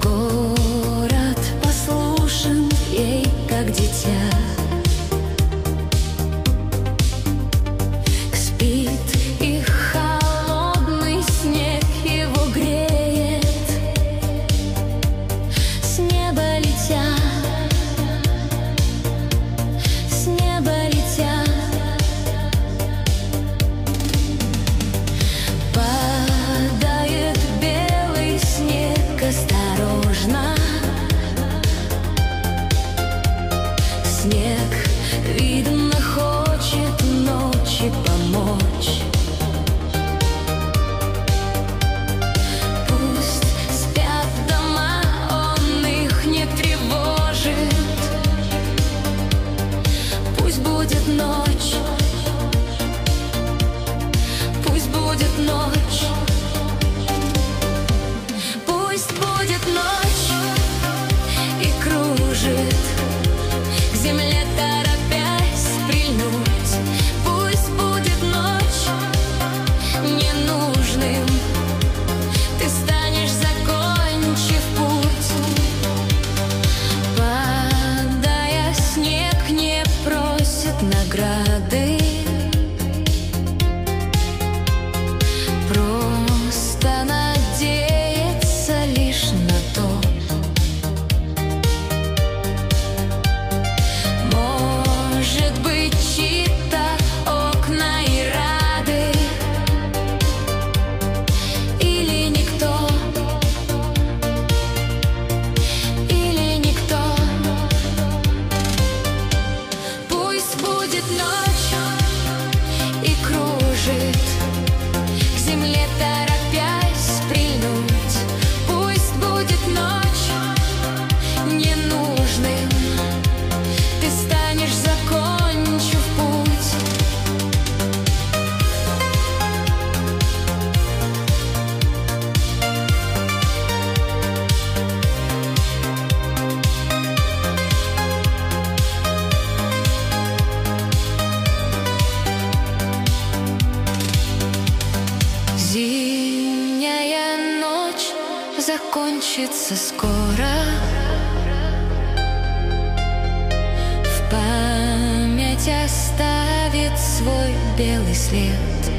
Город послушен ей, как дитя. Спит, и холодный снег его греет. С неба летя, с неба летя. Падает белый снег осторожно. Снег, видно, хочет ночи помочь. Пусть спят дома, он их не тревожит. Пусть будет ночь, пусть будет ночь. Пусть будет ночь и кружит к земле, торопясь прильнуть. Пусть будет ночь ненужным, ты станешь, закончив путь. Падая, снег не просит награды, просто надеется лишь на то. Может быть, чьи-то окна и рады, или никто, или никто. Пусть будет ночь и кружит к земле, торопясь прильнуть. Пусть будет ночь ненужным, ты станешь, закончив путь. Зимняя ночь закончится скоро. В память оставит свой белый след.